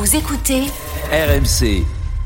Vous écoutez RMC.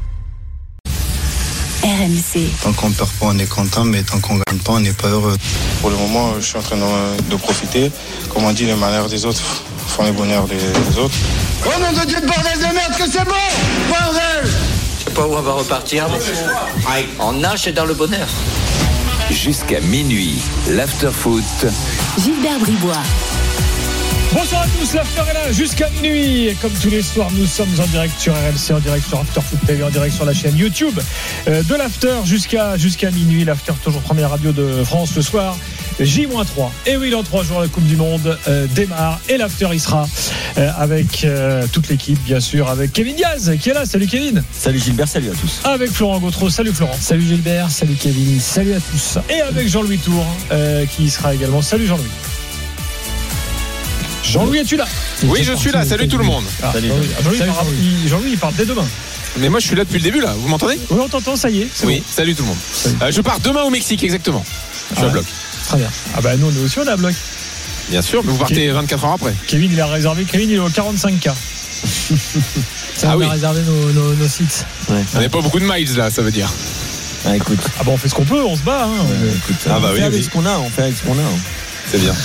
RMC. Tant qu'on perd pas, on est content, mais tant qu'on gagne pas, on n'est pas heureux. Pour le moment, je suis en train de profiter. Comme on dit, les malheurs des autres font les bonheurs des autres. Oh nom de Dieu de bordel de merde, que c'est bon, bordel! Je sais pas où on va repartir, mais on nage dans le bonheur. Jusqu'à minuit, l'after-foot. Gilbert Bribois. Bonsoir à tous, l'after est là jusqu'à minuit. Et comme tous les soirs, nous sommes en direct sur RMC, en direct sur After Foot TV, en direct sur la chaîne YouTube de l'after jusqu'à minuit. L'after, toujours première radio de France ce soir. J-3. Et oui, dans 3 jours, la Coupe du Monde démarre. Et l'after, il sera avec toute l'équipe, bien sûr, avec Kevin Diaz qui est là. Salut Kevin. Salut Gilbert, salut à tous. Avec Florent Gautreau. Salut Florent. Salut Gilbert, salut Kevin, salut à tous. Et avec Jean-Louis Tour qui sera également. Salut Jean-Louis. Jean-Louis, es-tu là? Oui, je suis là. Salut tout le monde. Salut. Jean-Louis, il part dès demain. Mais moi, je suis là depuis le début, là. Vous m'entendez? Oui, on t'entend, ça y est. Oui, bon. salut tout le monde. Je pars demain au Mexique, exactement. Je suis à bloc. Très bien. Ah bah nous aussi, on est à bloc. Bien sûr, mais vous partez 24 heures après. Kevin, il a réservé. Kevin, il est au 45K. Ça, on a réservé nos sites. Ouais. On n'a pas beaucoup de miles, là, ça veut dire. Ah, écoute. Ah bah on fait ce qu'on peut, on se bat. Écoute, Ah bah on oui, fait avec oui. ce qu'on a, on fait avec ce qu'on a. C'est bien.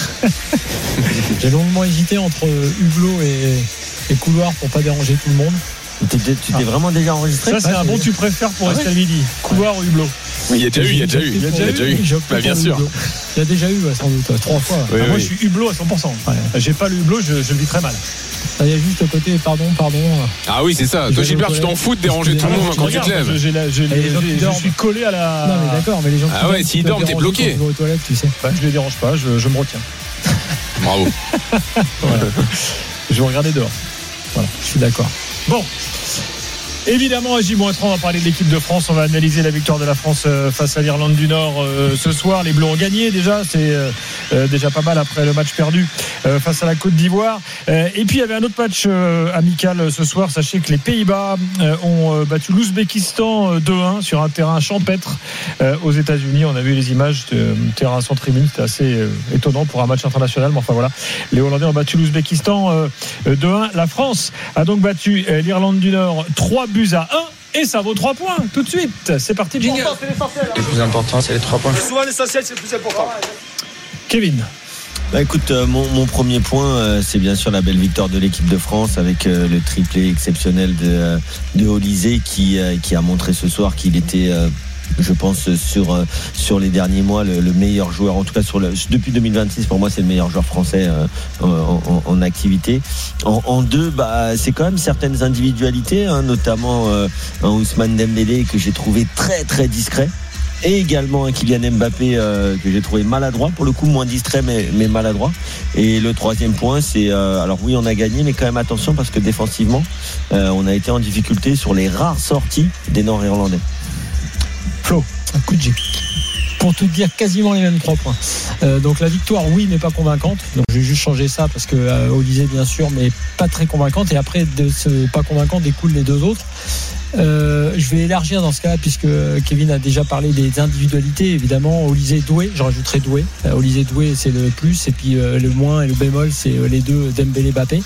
J'ai longuement hésité entre hublot et couloir pour pas déranger tout le monde. Tu t'es vraiment déjà enregistré? Ça, c'est un bon tu préfères pour rester à midi. Couloir ou hublot? Oui, il y a déjà eu. Bah, bien sûr. Il y a déjà eu, sans doute, 3 fois. Oui, Moi, oui. je suis hublot à 100%. Ouais. J'ai pas le hublot, je le vis très mal. Il y a juste le côté pardon. Ah oui, c'est ça. Toi, Gilbert, tu t'en fous de déranger tout le monde quand tu te lèves. Je suis collé à la. Non, mais d'accord, mais les gens qui Ah ouais, s'ils dorment, t'es bloqué. quand ils vont aux toilettes, tu sais. Bah, je les dérange pas, je me retiens. Bravo. Voilà. Je vais regarder dehors. Voilà, je suis d'accord. Bon. Évidemment, à J-3, on va parler de l'équipe de France. On va analyser la victoire de la France face à l'Irlande du Nord ce soir. Les Bleus ont gagné déjà. C'est déjà pas mal après le match perdu face à la Côte d'Ivoire. Et puis, il y avait un autre match amical ce soir. Sachez que les Pays-Bas ont battu l'Ouzbékistan 2-1 sur un terrain champêtre aux États-Unis. On a vu les images de terrain sans tribune. C'était assez étonnant pour un match international. Mais enfin, voilà. Les Hollandais ont battu l'Ouzbékistan 2-1. La France a donc battu l'Irlande du Nord 3 buts à 1 et ça vaut 3 points tout de suite. C'est parti, jingle. Le plus important, c'est les 3 points. Souvent l'essentiel, c'est le plus important. Kevin. Bah écoute, mon premier point, c'est bien sûr la belle victoire de l'équipe de France avec le triplé exceptionnel de Olysée qui a montré ce soir qu'il était je pense sur les derniers mois le meilleur joueur, en tout cas depuis 2026 pour moi c'est le meilleur joueur français en activité. En deux, bah c'est quand même certaines individualités, notamment un Ousmane Dembélé que j'ai trouvé très très discret, et également un Kylian Mbappé que j'ai trouvé maladroit, pour le coup moins distrait mais maladroit. Et le troisième point, c'est alors oui on a gagné, mais quand même attention parce que défensivement on a été en difficulté sur les rares sorties des Nord-Irlandais. Flo, Un coup de G. Pour tout dire, quasiment les mêmes 3 points. Donc la victoire, oui, mais pas convaincante. Donc je vais juste changer ça parce que Olysée, bien sûr, mais pas très convaincante. Et après, de ce pas convaincant découlent les deux autres. Je vais élargir dans ce cas-là puisque Kevin a déjà parlé des individualités. Évidemment, Olysée doué, je rajouterai doué. Olysée doué, c'est le plus, et puis le moins et le bémol, c'est les deux Dembélé Mbappé.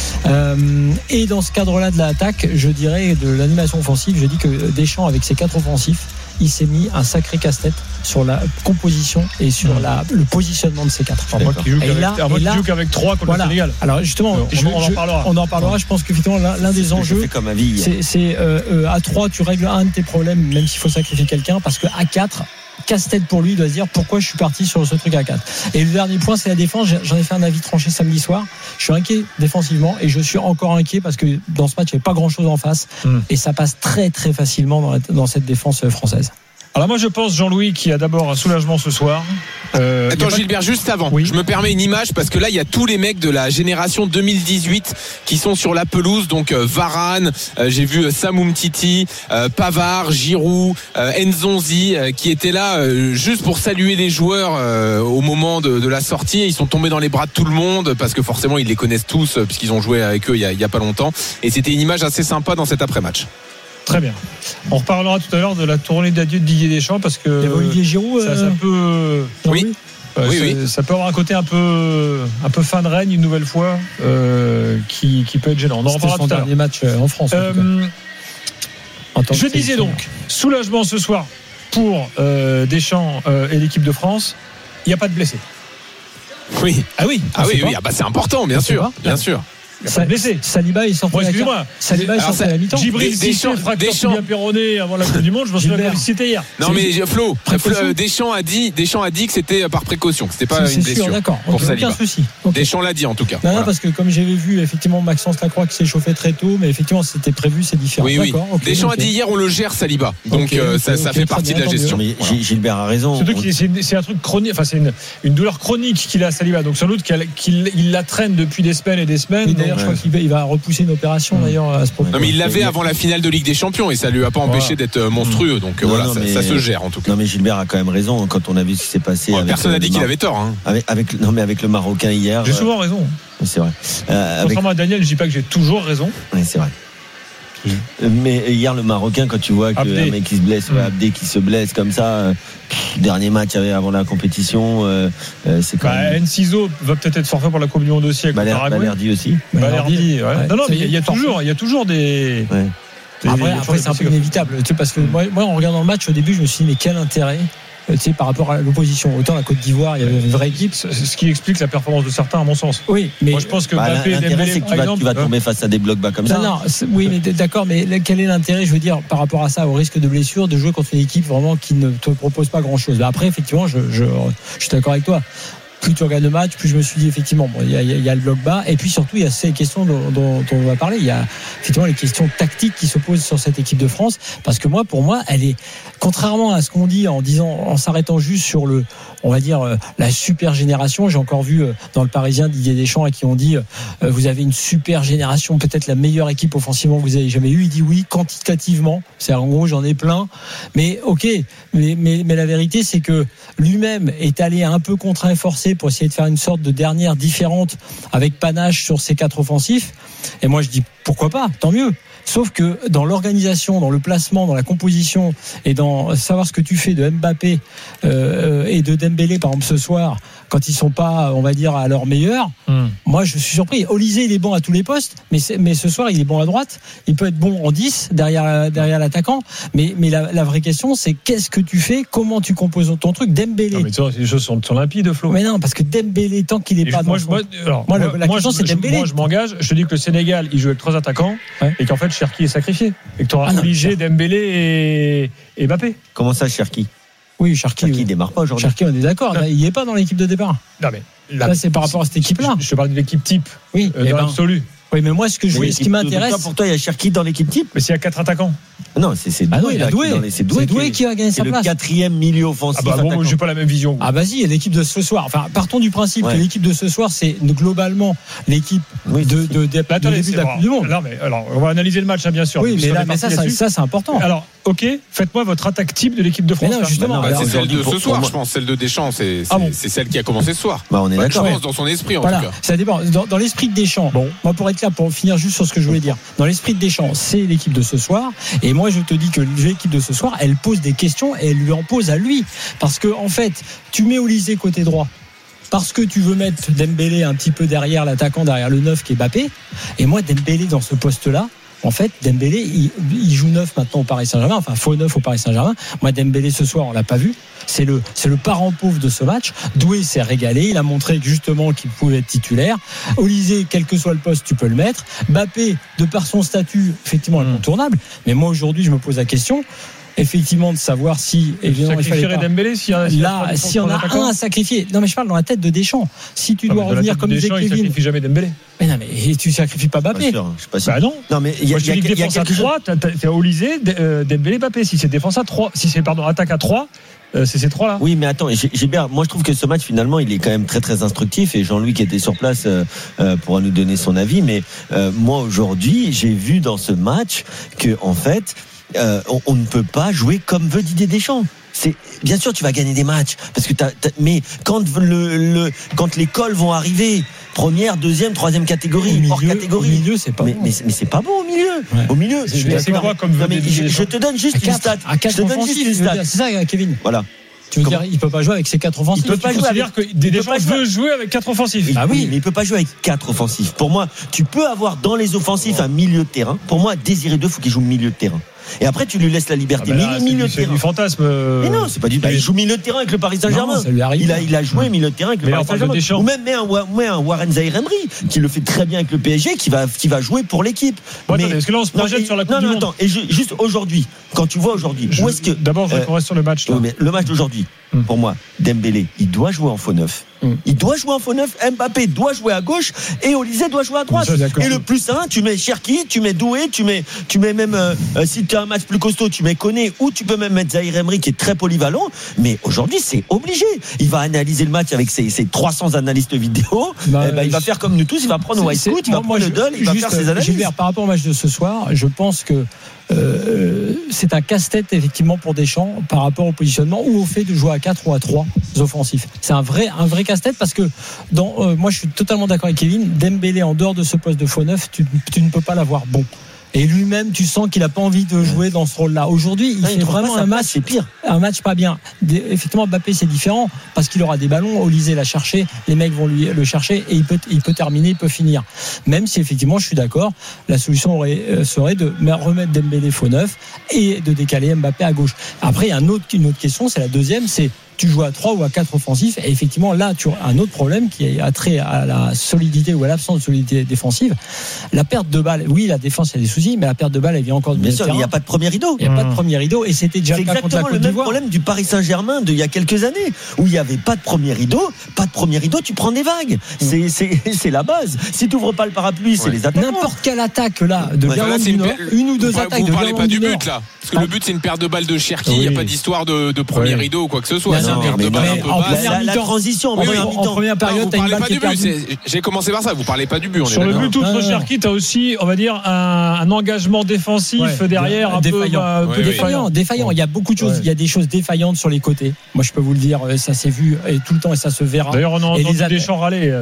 Et dans ce cadre-là de l'attaque, je dirais de l'animation offensive, je dis que Deschamps avec ses 4 offensifs, il s'est mis un sacré casse-tête sur la composition et sur le positionnement de ces 4. moi qui joue qu'avec 3 contre le Sénégal. Alors justement, on en parlera. Je pense qu'effectivement l'un des enjeux, comme avis, c'est à 3 tu règles un de tes problèmes, même s'il faut sacrifier quelqu'un, parce que à 4 casse-tête pour lui, il doit se dire pourquoi je suis parti sur ce truc à 4. Et le dernier point, c'est la défense. J'en ai fait un avis tranché samedi soir. Je suis inquiet défensivement et je suis encore inquiet parce que dans ce match, il n'y avait pas grand-chose en face et ça passe très très facilement dans cette défense française. Alors moi je pense, Jean-Louis, qui a d'abord un soulagement ce soir. Attends Gilbert, juste avant, oui. Je me permets une image parce que là il y a tous les mecs de la génération 2018 qui sont sur la pelouse, donc Varane, j'ai vu Sam Umtiti, Pavard, Giroud, Nzonzi qui étaient là juste pour saluer les joueurs au moment de la sortie. Ils sont tombés dans les bras de tout le monde parce que forcément ils les connaissent tous puisqu'ils ont joué avec eux il y a pas longtemps, et c'était une image assez sympa dans cet après-match. Très bien. On reparlera tout à l'heure de la tournée d'adieu de Didier Deschamps parce que Olivier Giroud, ça peut. Oui. Ça peut avoir un côté un peu fin de règne une nouvelle fois qui peut être gênant. On en reparlera tout à l'heure. Dernier match en France. Je disais donc, soulagement ce soir pour Deschamps et l'équipe de France. Il n'y a pas de blessés. Oui. Ah oui. C'est important, bien sûr. Blessé. Saliba il sortait excusez-moi. Saliba il sortait à la mi-temps. Djibril Cissé, fracture tibia péroné avant la Coupe du Monde. Je me souviens comme si c'était hier. Non mais Flo, Deschamps a dit que c'était par précaution, que c'était pas une blessure. D'accord. Pour Saliba. Aucun souci. Deschamps l'a dit en tout cas. Non, parce que comme j'avais vu effectivement Maxence Lacroix qui s'est chauffé très tôt, mais effectivement c'était prévu, c'est différent. Oui. Deschamps a dit hier on le gère Saliba, donc ça fait partie de la gestion. Mais Gilbert a raison. Surtout que c'est un truc chronique, enfin c'est une douleur chronique qu'il a à Saliba, donc sans doute qu'il la traîne depuis des semaines et des semaines. D'ailleurs je crois qu'il va repousser une opération d'ailleurs à ce propos. Non mais il l'avait avant la finale de Ligue des Champions et ça lui a pas empêché d'être monstrueux, donc ça se gère en tout cas. Non mais Gilbert a quand même raison quand on a vu ce qui s'est passé. Personne n'a dit qu'il avait tort. Avec le Marocain hier. J'ai souvent raison. C'est vrai. Contrairement à Daniel, je dis pas que j'ai toujours raison. Oui, c'est vrai. Mais hier le Marocain, quand tu vois qu'un mec qui se blesse, Abdé qui se blesse comme ça, dernier match avant la compétition, c'est quand même. Enciso va peut-être être forfait pour la Coupe du Monde aussi avec Balerdi aussi. Balerdi, ouais. Non mais il y a toujours des. Ouais. Après c'est un peu inévitable, tu sais, parce que moi en regardant le match au début je me suis dit mais quel intérêt par rapport à l'opposition. Autant la Côte d'Ivoire, il y avait une vraie équipe. Ce qui explique la performance de certains, à mon sens. Oui, mais moi je pense que Mbappé, l'intérêt, c'est que tu vas tomber face à des blocs bas comme ça. Non, oui, mais d'accord, mais quel est l'intérêt, je veux dire, par rapport à ça, au risque de blessure, de jouer contre une équipe vraiment qui ne te propose pas grand-chose. Après, effectivement, je suis d'accord avec toi. Plus tu regardes le match, plus je me suis dit effectivement, il y a le bloc bas, et puis surtout il y a ces questions dont on va parler. Il y a effectivement les questions tactiques qui se posent sur cette équipe de France, parce que pour moi, elle est, contrairement à ce qu'on dit en s'arrêtant juste sur on va dire la super génération. J'ai encore vu dans le Parisien Didier Deschamps à qui on dit vous avez une super génération, peut-être la meilleure équipe offensivement que vous avez jamais eu. Il dit oui, quantitativement, c'est en gros j'en ai plein, mais ok, mais la vérité c'est que lui-même est allé un peu contraint et forcé pour essayer de faire une sorte de dernière différente avec panache sur ces 4 offensifs. Et moi je dis pourquoi pas, tant mieux. Sauf que dans l'organisation, dans le placement, dans la composition et dans savoir ce que tu fais de Mbappé et de Dembélé par exemple ce soir, quand ils sont pas, on va dire, à leur meilleur, moi je suis surpris. Olysée il est bon à tous les postes, mais ce soir il est bon à droite, il peut être bon en 10 derrière l'attaquant, mais la vraie question c'est qu'est-ce que tu fais, comment tu composes ton truc. Dembélé. Non mais tu vois, les choses sont limpides, Flo. Mais non, parce que Dembélé tant qu'il est pas dans la question c'est Dembélé. Moi je m'engage, je te dis que le Sénégal il joue avec 3 attaquants et qu'en fait Cherki est sacrifié et que tu auras Olysée, Dembélé et Mbappé. Comment ça Cherki? Oui, Cherki il démarre pas aujourd'hui. Cherki, on est d'accord. Il n'est pas dans l'équipe de départ. Non, mais là, c'est par rapport à cette équipe-là. Je te parle de l'équipe type. Oui, dans l'absolu. Oui, mais moi, ce qui m'intéresse. Pour toi, il y a Cherki dans l'équipe type. Mais s'il y a 4 attaquants. Non, c'est Doué. C'est Doué qui va gagner sa place. Le 4e milieu offensif. Moi, j'ai pas la même vision. Vas-y, l'équipe de ce soir. Enfin, partons du principe que l'équipe de ce soir, c'est globalement l'équipe de début de la Coupe du Monde. Non, mais alors, on va analyser le match, bien sûr. Oui, mais ça, c'est important. Alors, ok, faites-moi votre attaque type de l'équipe de France. Non, justement, c'est celle de ce soir, je pense. Celle de Deschamps, c'est celle qui a commencé ce soir. On est d'accord. Je pense dans son esprit, en tout cas. Ça dépend. Dans l'esprit de Deschamps, moi, pour être clair, pour finir juste sur ce que je voulais dire, dans l'esprit de Deschamps, c'est l'équipe de ce soir. Et moi, je te dis que l'équipe de ce soir, elle pose des questions et elle lui en pose à lui. Parce que, en fait, tu mets Olysée côté droit. Parce que tu veux mettre Dembélé un petit peu derrière l'attaquant, derrière le 9 qui est Mbappé. Et moi, Dembélé dans ce poste-là, en fait, Dembélé, il joue 9 maintenant au Paris Saint-Germain, enfin faux 9 au Paris Saint-Germain. Moi, Dembélé ce soir, on l'a pas vu. C'est le parent pauvre de ce match. Doué s'est régalé, il a montré justement qu'il pouvait être titulaire. Olysée, quel que soit le poste, tu peux le mettre. Mbappé, de par son statut, effectivement incontournable. Mais moi aujourd'hui, je me pose la question. Effectivement, de savoir si évidemment il fallait pas. Dembélé s'il y en a un à sacrifier. Non mais je parle dans la tête de Deschamps. Si tu dois revenir comme disait Kevin, il sacrifie jamais Dembélé. Mais non mais tu sacrifies pas Mbappé. Je suis pas sûr. Non. Mais il y a défense à 3, tu as Olysée, Dembélé, Mbappé. Si c'est défense à 3, si c'est attaque à 3, c'est ces 3 là. Oui, mais attends, Gilbert, moi je trouve que ce match finalement il est quand même très très instructif et Jean-Louis qui était sur place pourra nous donner son avis. Mais moi aujourd'hui j'ai vu dans ce match que en fait on ne peut pas jouer comme veut Didier Deschamps. Bien sûr tu vas gagner des matchs parce que mais quand les cols vont arriver, première, deuxième, troisième catégorie, hors catégorie. Au milieu, c'est pas bon. Mais c'est pas bon au milieu. Ouais. Au milieu, je te donne juste une stat. C'est ça, Kevin. Voilà. Tu veux dire, il peut pas jouer avec ses 4 offensifs. Il peut pas jouer que Deschamps veut jouer avec 4 offensifs. Ah oui, mais il peut pas jouer avec 4 offensifs. Pour moi, tu peux avoir dans les offensifs un milieu de terrain. Pour moi, Désiré Doué, faut qu'il joue milieu de terrain. Et après, tu lui laisses la liberté. Mais il est milieu de terrain. C'est du fantasme. Mais non, c'est pas du. Il joue milieu de terrain avec le Paris Saint-Germain. Non, ça lui arrive. Il a joué milieu de terrain avec le Paris Saint-Germain. Ou même met un Warren Zaïre-Emery qui le fait très bien avec le PSG, qui va jouer pour l'équipe. Bon, mais est-ce que là on se projette sur la Coupe du Monde? Attends. Et juste aujourd'hui, quand tu vois aujourd'hui, où est-ce que d'abord je reste sur le match là. Mais le match d'aujourd'hui, pour moi, Dembélé, il doit jouer en faux neuf. Il doit jouer en faux neuf. Mbappé doit jouer à gauche et Olysée doit jouer à droite. Et le plus 1, tu mets Cherki, tu mets Doué, tu mets même si tu as un match plus costaud, tu mets Koné, ou tu peux même mettre Zaïre-Emery qui est très polyvalent. Mais aujourd'hui, c'est obligé. Il va analyser le match avec ses 300 analystes vidéo. Il va faire comme nous tous. Il va prendre Wisecout, il va prendre le Don, il va faire ses analyses. Gilbert, par rapport au match de ce soir, je pense que c'est un casse-tête effectivement pour Deschamps par rapport au positionnement ou au fait de jouer à 4 ou à 3 offensifs. C'est un vrai casse-tête parce que moi je suis totalement d'accord avec Kevin. Dembélé en dehors de ce poste de faux neuf, tu ne peux pas l'avoir bon. Et lui-même, tu sens qu'il n'a pas envie de jouer dans ce rôle-là. Aujourd'hui, il fait vraiment un match, c'est pire. Un match pas bien. Effectivement, Mbappé, c'est différent parce qu'il aura des ballons. Olysée l'a cherché, les mecs vont lui le chercher et il peut terminer, il peut finir. Même si effectivement, je suis d'accord, la solution serait de remettre Dembélé faux neuf et de décaler Mbappé à gauche. Après, il y a une autre question, c'est la deuxième, c'est tu joues à 3 ou à 4 offensifs et effectivement là tu as un autre problème qui a trait à la solidité ou à l'absence de solidité défensive. La perte de balle, oui, la défense il y a des soucis, mais la perte de balle elle vient encore du bien sûr, il n'y a pas de premier rideau. Il n'y a pas de premier rideau et c'était déjà le cas contre la Côte d'Ivoire. C'est exactement le même problème du Paris Saint-Germain d'il y a quelques années où il n'y avait pas de premier rideau. Pas de premier rideau, tu prends des vagues. C'est la base. Si tu n'ouvres pas le parapluie, c'est les attaques. N'importe quelle attaque là de l'Irlande du Nord, une ou deux attaques. Vous parlez pas du but là, parce que le but c'est une perte de balle de Cherki. Il n'y a pas d'histoire de premier rideau ou quoi que ce soit. C'est une perte de balle un peu basse. La transition en première période, vous parlez pas du but. J'ai commencé par ça. Vous parlez pas du but. Sur le but outre Cherki, t'as aussi, on va dire, un engagement défensif derrière un peu défaillant. Il y a beaucoup de choses. Il y a des choses défaillantes sur les côtés. Moi, je peux vous le dire, ça s'est vu tout le temps et ça se verra. D'ailleurs, on a entendu Deschamps râler.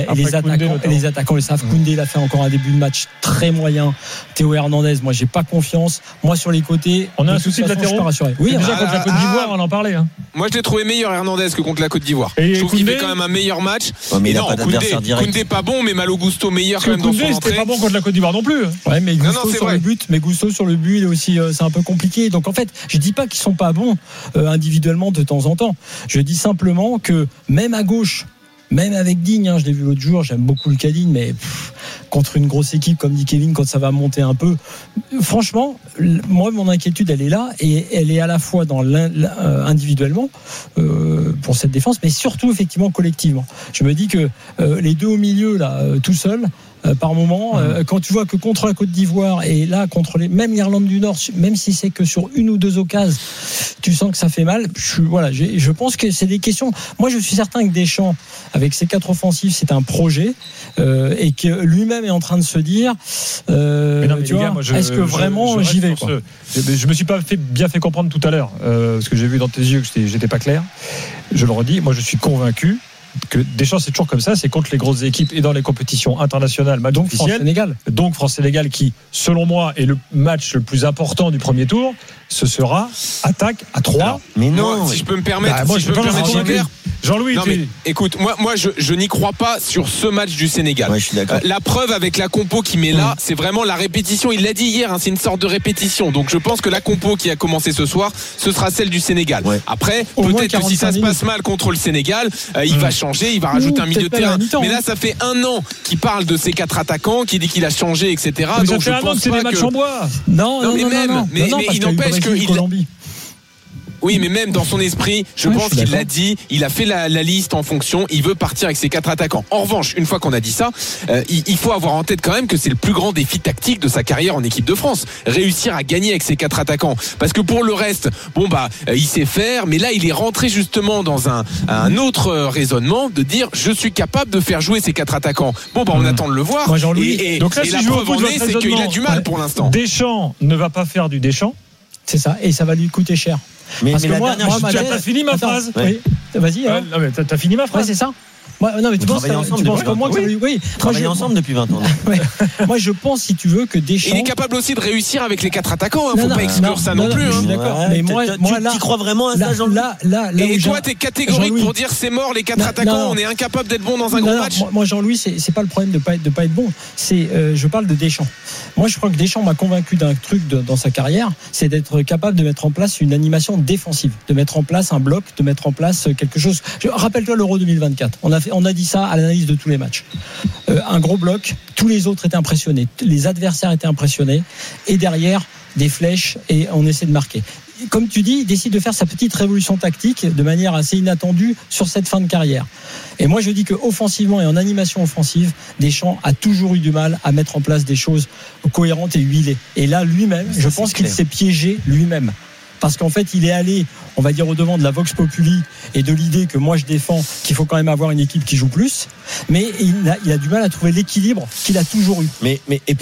Et les attaquants le savent. Koundé, il a fait encore un début de match très moyen. Théo Hernandez, moi, j'ai pas confiance. Moi, sur les côtés, on a un souci de latéraux. Oui, déjà contre la Côte d'Ivoire, on en parlait. Moi, je l'ai trouvé meilleur Hernandez que contre la Côte d'Ivoire. Je trouve qu'il fait quand même un meilleur match. Mais non, Koundé pas bon, mais Malo Gusto meilleur quand même dans son entrée. C'était pas bon contre la Côte d'Ivoire non plus. Ouais, mais Gusto sur le but, il est aussi, c'est un peu compliqué. Donc en fait, je dis pas qu'ils sont pas bons individuellement de temps en temps. Je dis simplement que même à gauche, même avec Digne, je l'ai vu l'autre jour, j'aime beaucoup le Digne, mais contre une grosse équipe, comme dit Kevin, quand ça va monter un peu, franchement, moi, mon inquiétude, elle est là, et elle est à la fois dans individuellement, pour cette défense, mais surtout, effectivement, collectivement. Je me dis que les deux au milieu, là, tout seuls, par moment, quand tu vois que contre la Côte d'Ivoire et là contre même l'Irlande du Nord, même si c'est que sur une ou deux occasions, tu sens que ça fait mal. Je pense que c'est des questions. Moi, je suis certain que Deschamps, avec ses 4 offensifs, c'est un projet et que lui-même est en train de se dire, est-ce que vraiment j'y vais, quoi. Je me suis pas bien fait comprendre tout à l'heure parce que j'ai vu dans tes yeux que j'étais pas clair. Je le redis, moi, je suis convaincu que Deschamps, c'est toujours comme ça, c'est contre les grosses équipes et dans les compétitions internationales, match donc officiel. Donc France-Sénégal qui, selon moi, est le match le plus important du premier tour. Ce sera attaque à 3. Alors, mais non, si je peux me permettre, Jean-Louis, non, mais écoute, moi je n'y crois pas sur ce match du Sénégal. Ouais, je suis d'accord. La preuve avec la compo qui met là, c'est vraiment la répétition. Il l'a dit hier, c'est une sorte de répétition. Donc je pense que la compo qui a commencé ce soir, ce sera celle du Sénégal. Ouais. Après, peut-être que si ça se passe mal contre le Sénégal, il va changer, il va rajouter un milieu de terrain. Mais là, ça fait 1 an qu'il parle de ses 4 attaquants, qu'il dit qu'il a changé, etc. Mais donc ça fait je pense c'est des matchs en bois. Non, mais il n'empêche que oui, mais même dans son esprit, je pense qu'il l'a dit, il a fait la liste en fonction, il veut partir avec ses 4 attaquants. En revanche, une fois qu'on a dit ça, il faut avoir en tête quand même que c'est le plus grand défi tactique de sa carrière en équipe de France. Réussir à gagner avec ses 4 attaquants. Parce que pour le reste, il sait faire, mais là, il est rentré justement dans un autre raisonnement de dire, je suis capable de faire jouer ces 4 attaquants. On attend de le voir. Moi, Jean-Louis, donc là, et la preuve en est, c'est qu'il a du mal pour l'instant. Deschamps ne va pas faire du Deschamps. C'est ça, et ça va lui coûter cher. Parce que moi, t'as fini ma phrase. Oui. Vas-y. T'as fini ma phrase. Ouais, c'est ça. Non, mais tu penses comme moi que oui. Travailler ensemble depuis 20 ans. Ouais. Moi, je pense, si tu veux, que Deschamps. Il est capable aussi de réussir avec les 4 attaquants. Faut pas exclure ça non plus. Je suis d'accord. Mais moi, tu crois vraiment à ça, Jean-Louis? Et toi, t'es catégorique pour dire c'est mort les 4 attaquants. On est incapable d'être bon dans un gros match. Moi, Jean-Louis, c'est pas le problème de pas être bon. Je parle de Deschamps. Moi, je crois que Deschamps m'a convaincu d'un truc dans sa carrière, c'est d'être capable de mettre en place une animation défensive, de mettre en place un bloc, de mettre en place quelque chose. Rappelle-toi l'Euro 2024. On a dit ça à l'analyse de tous les matchs. Un gros bloc, tous les autres étaient impressionnés, les adversaires étaient impressionnés, et derrière des flèches et on essaie de marquer. Comme tu dis, il décide de faire sa petite révolution tactique de manière assez inattendue sur cette fin de carrière. Et moi, je dis que offensivement et en animation offensive, Deschamps a toujours eu du mal à mettre en place des choses cohérentes et huilées. Et là, lui-même, je pense qu'il s'est piégé lui-même. Parce qu'en fait, il est allé, on va dire, au-devant de la Vox Populi et de l'idée que moi je défends, qu'il faut quand même avoir une équipe qui joue plus. Mais il a du mal à trouver l'équilibre qu'il a toujours eu. Et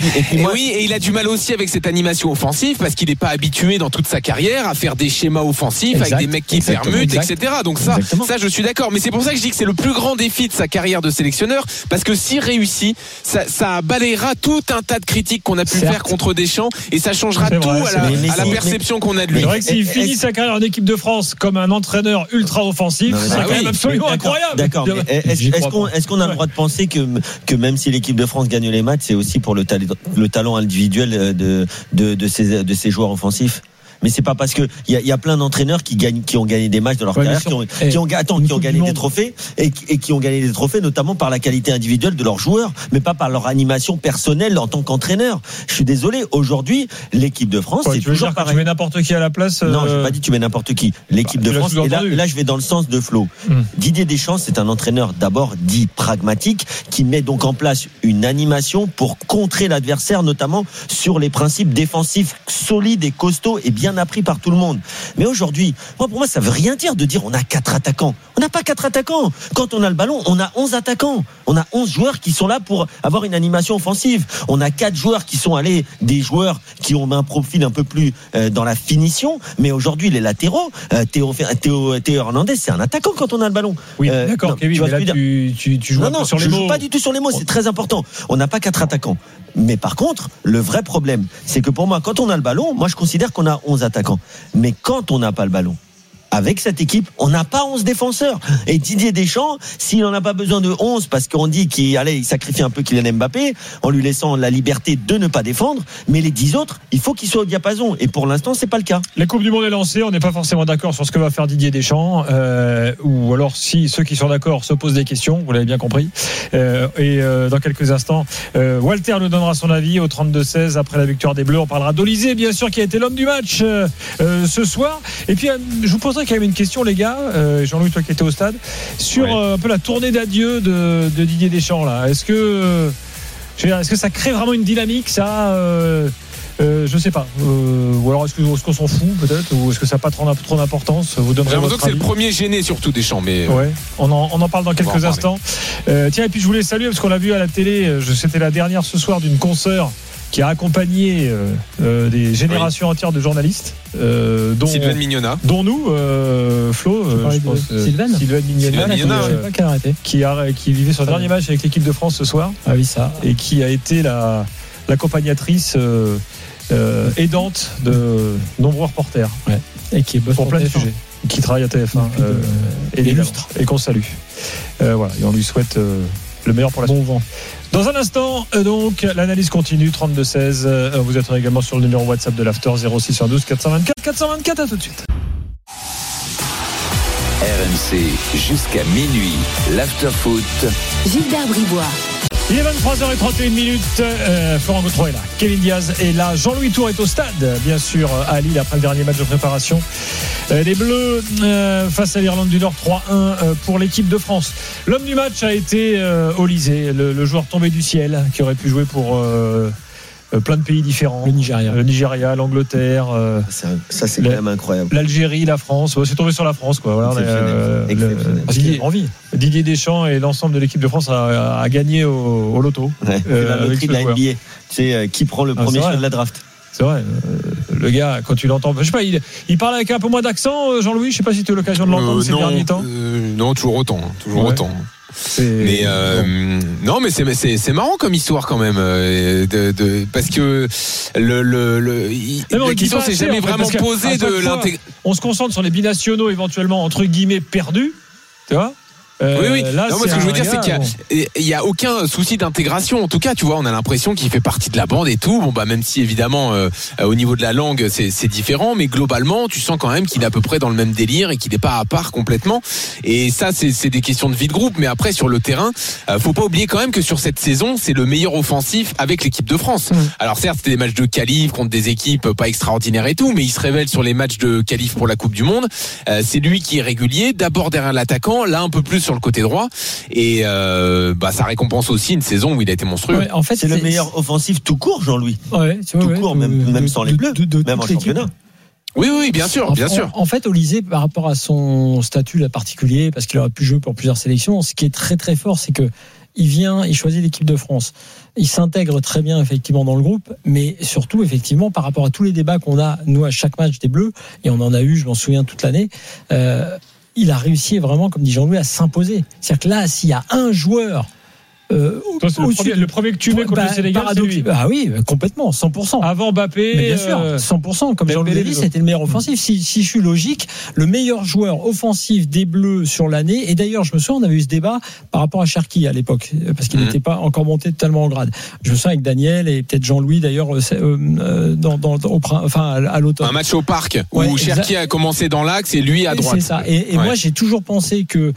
oui, et il a du mal aussi avec cette animation offensive parce qu'il n'est pas habitué dans toute sa carrière à faire des schémas offensifs avec des mecs qui permutent, etc. Donc ça, je suis d'accord. Mais c'est pour ça que je dis que c'est le plus grand défi de sa carrière de sélectionneur, parce que s'il réussit, ça balayera tout un tas de critiques qu'on a pu faire contre Deschamps et ça changera tout à la perception qu'on a de lui. S'il finit sa carrière en équipe de France comme un entraîneur ultra offensif, c'est quand même absolument incroyable. D'accord. Mais est-ce qu'on a le droit de penser que même si l'équipe de France gagne les matchs, c'est aussi pour le talent individuel de ces joueurs offensifs? Mais c'est pas parce que il y a plein d'entraîneurs qui ont gagné des matchs dans leur carrière, qui ont gagné des trophées et qui ont gagné des trophées notamment par la qualité individuelle de leurs joueurs, mais pas par leur animation personnelle en tant qu'entraîneur. Je suis désolé, aujourd'hui l'équipe de France, c'est toujours pareil. Tu mets n'importe qui à la place. Non, j'ai pas dit tu mets n'importe qui. L'équipe de France. Et là, je vais dans le sens de Flo. Didier Deschamps, c'est un entraîneur d'abord dit pragmatique, qui met donc en place une animation pour contrer l'adversaire, notamment sur les principes défensifs solides et costauds et bien appris par tout le monde. Mais aujourd'hui, pour moi, ça veut rien dire de dire on a 4 attaquants. On n'a pas 4 attaquants. Quand on a le ballon, on a 11 attaquants. On a 11 joueurs qui sont là pour avoir une animation offensive. On a 4 joueurs qui sont des joueurs qui ont un profil un peu plus dans la finition. Mais aujourd'hui, les latéraux, Théo Hernandez, c'est un attaquant quand on a le ballon. Oui, d'accord, Kevin, mais là, tu joues un peu sur les mots. Je joue pas du tout sur les mots, c'est très important. On n'a pas 4 attaquants. Mais par contre, le vrai problème, c'est que pour moi, quand on a le ballon, moi je considère qu'on a 11 attaquants. Mais quand on n'a pas le ballon, avec cette équipe, on n'a pas 11 défenseurs. Et Didier Deschamps, s'il n'en a pas besoin de 11, parce qu'on dit qu'il sacrifie un peu Kylian Mbappé, en lui laissant la liberté de ne pas défendre, mais les 10 autres, il faut qu'ils soient au diapason. Et pour l'instant, c'est pas le cas. La Coupe du Monde est lancée, on n'est pas forcément d'accord sur ce que va faire Didier Deschamps, ou alors si ceux qui sont d'accord se posent des questions, vous l'avez bien compris. Dans quelques instants, Walter nous donnera son avis au 32-16 après la victoire des Bleus. On parlera d'Olysée, bien sûr, qui a été l'homme du match ce soir. Et puis, je vous poserai quand même une question, les gars, Jean-Louis, toi qui étais au stade, sur un peu la tournée d'adieu de Didier Deschamps là. Est-ce que ça crée vraiment une dynamique, ça je sais pas, ou alors est-ce qu'on s'en fout peut-être, ou est-ce que ça n'a pas trop d'importance? Vous donnerez votre avis. C'est le premier gêné surtout Deschamps, mais ouais, on en parle dans quelques instants. Tiens, et puis je voulais saluer parce qu'on l'a vu à la télé, c'était la dernière ce soir d'une consoeur qui a accompagné des générations entières de journalistes, dont Sylvain Mignona, dont nous, Flo, je pense, Sylvain Mignona, qui vivait son dernier match avec l'équipe de France ce soir. Ah oui, ça. Et qui a été l'accompagnatrice aidante de nombreux reporters, et qui est pour plein de sujets, qui travaille à TF1 et qu'on salue. Voilà, et on lui souhaite le meilleur pour la suite. Bon vent. Dans un instant, donc, l'analyse continue, 32-16. Vous êtes également sur le numéro WhatsApp de l'After, 0612 424 424. À tout de suite. RMC jusqu'à minuit, l'Afterfoot. Gilbert Bribois. Il est 23h31. Florent Gautreau est là, Kevin Diaz est là, Jean-Louis Tour est au stade, bien sûr, à Lille après le dernier match de préparation. Les Bleus face à l'Irlande du Nord, 3-1 pour l'équipe de France. L'homme du match a été Olysée, le joueur tombé du ciel qui aurait pu jouer pour plein de pays différents. Le Nigeria, l'Angleterre. Ça c'est quand même incroyable. L'Algérie, la France. C'est tombé sur la France, quoi. Voilà, Didier Deschamps et l'ensemble de l'équipe de France a gagné au loto. Ouais, la loterie de la NBA. C'est qui prend le premier choix de la draft. C'est vrai. Le gars, quand tu l'entends, je sais pas, il parle avec un peu moins d'accent, Jean-Louis. Je sais pas si tu as eu l'occasion de l'entendre ces derniers temps. Non, toujours autant. Mais non, mais c'est marrant comme histoire quand même, parce que la question s'est jamais vraiment posée de l'intégration. On se concentre sur les binationaux éventuellement entre guillemets perdus, tu vois. Oui. Là, non, moi, ce que je veux dire, c'est qu'il y a aucun souci d'intégration. En tout cas, tu vois, on a l'impression qu'il fait partie de la bande et tout. Bon, bah, même si évidemment, au niveau de la langue, c'est différent, mais globalement, tu sens quand même qu'il est à peu près dans le même délire et qu'il n'est pas à part complètement. Et ça, c'est des questions de vie de groupe. Mais après, sur le terrain, faut pas oublier quand même que sur cette saison, c'est le meilleur offensif avec l'équipe de France. Alors certes, c'était des matchs de qualif contre des équipes pas extraordinaires et tout, mais il se révèle sur les matchs de qualif pour la Coupe du Monde. C'est lui qui est régulier, d'abord derrière l'attaquant, là un peu plus sur le côté droit, et ça récompense aussi une saison où il a été monstrueux. Ouais, en fait, c'est le meilleur offensif tout court, Jean-Louis. Tout court, même sans les Bleus, même en championnat. Oui, bien sûr. En fait, Olysée, par rapport à son statut particulier, parce qu'il aurait pu jouer pour plusieurs sélections, ce qui est très très fort, c'est que il choisit l'équipe de France. Il s'intègre très bien effectivement dans le groupe, mais surtout effectivement par rapport à tous les débats qu'on a nous à chaque match des Bleus, et on en a eu, je m'en souviens toute l'année. Il a réussi vraiment, comme dit Jean-Louis, à s'imposer. C'est-à-dire que là, s'il y a un joueur le premier que tu mets contre le Sénégal, c'est lui. Ah oui, complètement, 100%. Avant Mbappé, mais bien sûr, 100%. Comme Jean-Louis l'a dit, c'était le meilleur offensif. Si je suis logique, le meilleur joueur offensif des Bleus sur l'année. Et d'ailleurs, je me souviens, on avait eu ce débat par rapport à Cherki à l'époque, parce qu'il n'était pas encore monté totalement en grade. Je me souviens avec Daniel et peut-être Jean-Louis d'ailleurs, à l'automne. Un match au parc où Cherki a commencé dans l'axe et lui à droite. C'est ça. Et moi, j'ai toujours pensé que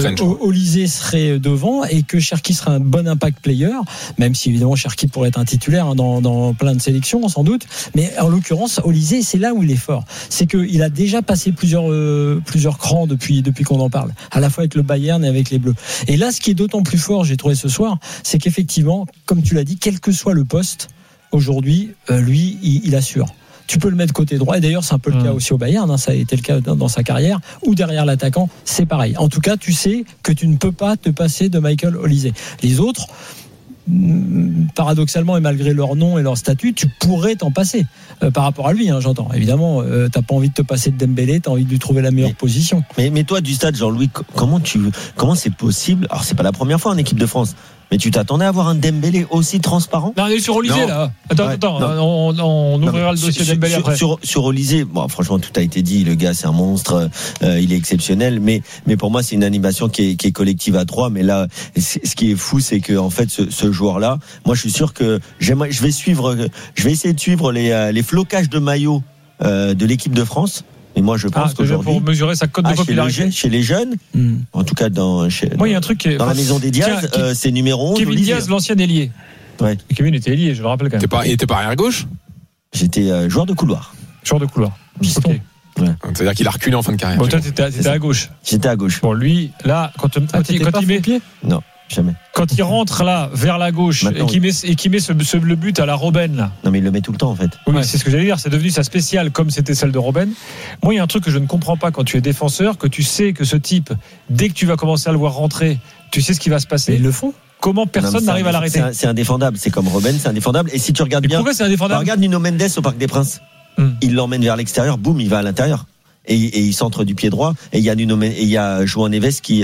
Olysée serait devant et que Cherki serait un bon impact player, même si évidemment Cherki pourrait être un titulaire dans plein de sélections sans doute, mais en l'occurrence Olysée, c'est là où il est fort, c'est qu'il a déjà passé plusieurs crans depuis qu'on en parle, à la fois avec le Bayern et avec les Bleus. Et là, ce qui est d'autant plus fort, j'ai trouvé ce soir, c'est qu'effectivement, comme tu l'as dit, quel que soit le poste aujourd'hui, lui il assure. Tu peux le mettre côté droit, et d'ailleurs c'est un peu le cas aussi au Bayern, ça a été le cas dans sa carrière, ou derrière l'attaquant, c'est pareil. En tout cas, tu sais que tu ne peux pas te passer de Michael Olysée. Les autres, paradoxalement et malgré leur nom et leur statut, tu pourrais t'en passer par rapport à lui, j'entends. Évidemment, t'as pas envie de te passer de Dembélé, t'as envie de lui trouver la meilleure position. Mais toi, du stade, Jean-Louis, comment c'est possible? Alors c'est pas la première fois en équipe de France. Mais tu t'attendais à voir un Dembélé aussi transparent? Non, on est sur Olysée là. Attends, on ouvrira le dossier Dembélé après. Sur Olysée, bon, franchement, tout a été dit. Le gars, c'est un monstre. Il est exceptionnel. Mais pour moi, c'est une animation qui est collective à trois. Mais là, ce qui est fou, c'est que en fait, ce joueur-là, moi, je suis sûr que je vais essayer de suivre les flocages de maillots de l'équipe de France. Et moi, je pense qu'aujourd'hui, pour mesurer sa cote de popularité chez les jeunes, en tout cas dans la maison des Diaz, c'est numéro 11. Kevin Diaz, l'ancien ailier. Ouais. Kevin était ailier, je le rappelle quand même. Il était pas arrière gauche? J'étais joueur de couloir. Piston. Okay. Ouais. C'est-à-dire qu'il a reculé en fin de carrière. Bon, toi, t'étais à gauche. J'étais à gauche. Bon, lui, là, quand il met pied. Non. Jamais. Quand il rentre là vers la gauche et qu'il met le but à la Robben là. Non mais il le met tout le temps en fait. Oui, c'est ce que j'allais dire, c'est devenu sa spéciale comme c'était celle de Robben. Moi il y a un truc que je ne comprends pas quand tu es défenseur, que tu sais que ce type, dès que tu vas commencer à le voir rentrer, tu sais ce qui va se passer. Mais ils le font. Comment personne n'arrive à l'arrêter? C'est indéfendable, c'est comme Robben, c'est indéfendable. Et si tu regardes bien, pourquoi c'est indéfendable? Regarde Nuno Mendes au Parc des Princes. Il l'emmène vers l'extérieur, boum, il va à l'intérieur. Et il centre du pied droit. Et il y a João Neves qui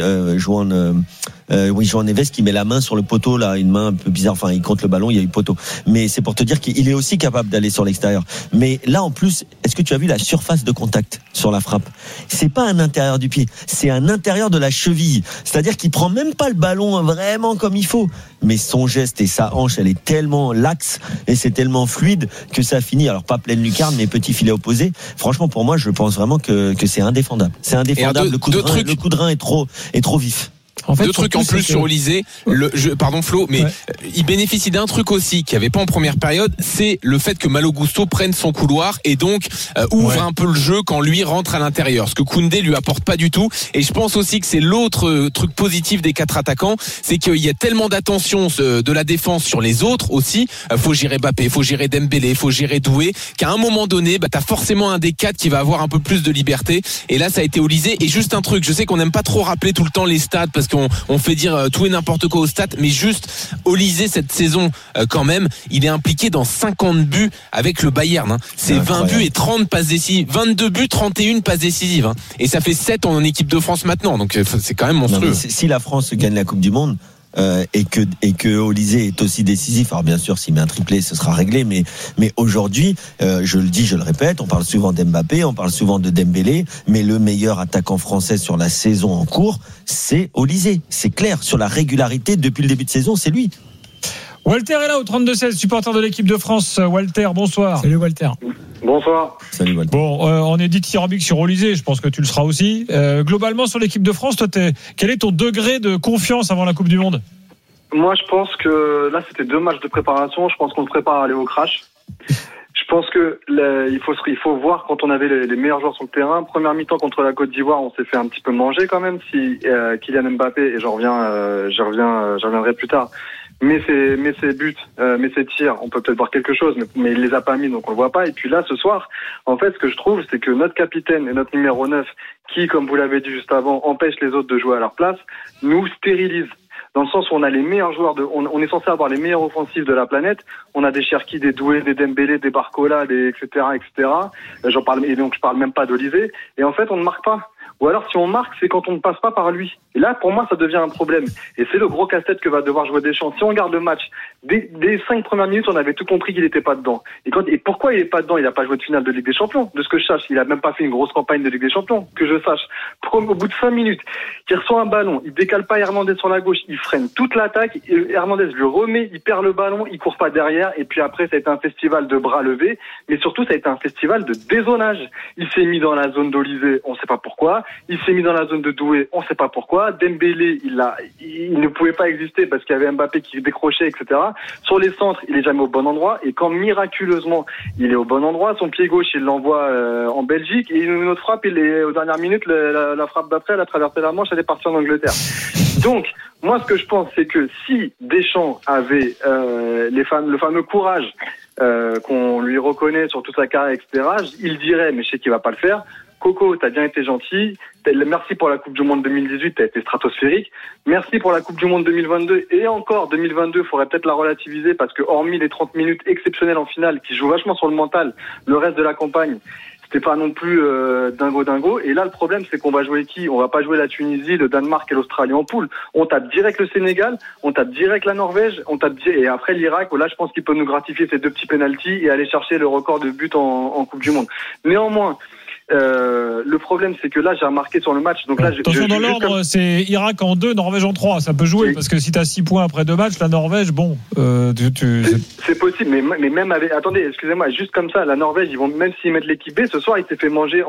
João Neves qui met la main sur le poteau là, une main un peu bizarre. Enfin, il compte le ballon, il y a eu poteau. Mais c'est pour te dire qu'il est aussi capable d'aller sur l'extérieur. Mais là, en plus, est-ce que tu as vu la surface de contact sur la frappe? C'est pas un intérieur du pied, c'est un intérieur de la cheville. C'est-à-dire qu'il prend même pas le ballon vraiment comme il faut. Mais son geste et sa hanche, elle est tellement laxe et c'est tellement fluide que ça finit. Alors pas pleine lucarne, mais petit filet opposé. Franchement, pour moi, je pense vraiment que c'est indéfendable. C'est indéfendable. Le coup de rein est trop vif. En fait, deux trucs en plus sur Olysée. Pardon Flo, mais il bénéficie d'un truc aussi qu'il n'y avait pas en première période, c'est le fait que Malo Gusto prenne son couloir et donc ouvre un peu le jeu quand lui rentre à l'intérieur. Ce que Koundé lui apporte pas du tout. Et je pense aussi que c'est l'autre truc positif des quatre attaquants, c'est qu'il y a tellement d'attention de la défense sur les autres aussi. Faut gérer Mbappé, faut gérer Dembélé, faut gérer Doué. Qu'à un moment donné, t'as forcément un des quatre qui va avoir un peu plus de liberté. Et là, ça a été Olysée. Et juste un truc, je sais qu'on n'aime pas trop rappeler tout le temps les stats parce qu'on on fait dire tout et n'importe quoi au stade, mais juste Olysée cette saison quand même, il est impliqué dans 50 buts avec le Bayern. C'est 20 buts et 30 passes décisives, 22 buts, 31 passes décisives. Et ça fait 7 en équipe de France maintenant, donc c'est quand même monstrueux. Si la France gagne la Coupe du Monde, et que Olysée est aussi décisif. Alors bien sûr, s'il met un triplé, ce sera réglé. Mais aujourd'hui, je le dis, je le répète, on parle souvent d'Mbappé, on parle souvent de Dembélé, mais le meilleur attaquant français sur la saison en cours, c'est Olysée. C'est clair. Sur la régularité depuis le début de saison, c'est lui. Walter est là au 32-16, supporter de l'équipe de France. Walter, bonsoir. Salut Walter. Bonsoir. Salut Walter. Bon, on est dit dithyrambique sur Olysée, je pense que tu le seras aussi. Globalement, sur l'équipe de France, toi, quel est ton degré de confiance avant la Coupe du Monde ? Moi, je pense que là, c'était 2 matchs de préparation. Je pense qu'on se prépare à aller au crash. Je pense que il faut voir quand on avait les meilleurs joueurs sur le terrain. Première mi-temps contre la Côte d'Ivoire, on s'est fait un petit peu manger quand même. Si Kylian Mbappé, et j'en reviendrai plus tard. Mais ses buts, mais ses tirs, on peut peut-être voir quelque chose, mais il les a pas mis, donc on le voit pas. Et puis là, ce soir, en fait, ce que je trouve, c'est que notre capitaine et notre numéro 9, qui, comme vous l'avez dit juste avant, empêchent les autres de jouer à leur place, nous stérilisent. Dans le sens où on a les meilleurs joueurs on est censé avoir les meilleurs offensifs de la planète. On a des Cherki, des Doué, des Dembélé, des Barcola, etc. J'en parle, et donc je parle même pas d'Olysée. Et en fait, on ne marque pas. Ou alors, si on marque, c'est quand on ne passe pas par lui. Et là, pour moi, ça devient un problème. Et c'est le gros casse-tête que va devoir jouer Deschamps. Si on regarde le match, dès 5 premières minutes, on avait tout compris qu'il n'était pas dedans. Et pourquoi il n'est pas dedans ? Il n'a pas joué de finale de Ligue des Champions. De ce que je sache, il n'a même pas fait une grosse campagne de Ligue des Champions, que je sache. Au bout de 5 minutes, il reçoit un ballon, il décale pas Hernandez sur la gauche, il freine toute l'attaque, Hernandez lui remet, il perd le ballon, il court pas derrière, et puis après, ça a été un festival de bras levés, mais surtout, ça a été un festival de dézonage. Il s'est mis dans la zone d'Olysée, on sait pas pourquoi. Il s'est mis dans la zone de Doué, on sait pas pourquoi. Dembélé, il ne pouvait pas exister parce qu'il y avait Mbappé qui décrochait, etc. Sur les centres, il est jamais au bon endroit. Et quand miraculeusement, il est au bon endroit, son pied gauche, il l'envoie en Belgique. Et une autre frappe, il est aux dernières minutes, la frappe d'après, elle a traversé la Manche, elle est partie en Angleterre. Donc, moi, ce que je pense, c'est que si Deschamps avait le fameux courage qu'on lui reconnaît sur toute sa carrière, etc., il dirait, mais je sais qu'il va pas le faire, Coco, t'as bien été gentil. Merci pour la Coupe du Monde 2018, t'as été stratosphérique. Merci pour la Coupe du Monde 2022. Et encore, 2022, faudrait peut-être la relativiser parce que hormis les 30 minutes exceptionnelles en finale qui jouent vachement sur le mental, le reste de la campagne, c'était pas non plus dingo. Et là, le problème, c'est qu'on va jouer qui ? On va pas jouer la Tunisie, le Danemark et l'Australie en poule. On tape direct le Sénégal, on tape direct la Norvège, et après l'Irak, où là, je pense qu'il peut nous gratifier ces 2 petits pénaltys et aller chercher le record de buts en Coupe du Monde. Néanmoins, le problème, c'est que là, j'ai remarqué sur le match. Donc là, attention, dans l'ordre, c'est Irak en 2, Norvège en 3. Ça peut jouer parce que si t'as 6 points après 2 matchs, la Norvège, bon, c'est possible. Mais même avec, attendez, excusez-moi, juste comme ça, la Norvège, ils vont, même s'ils mettent l'équipe B, ce soir, il s'est fait manger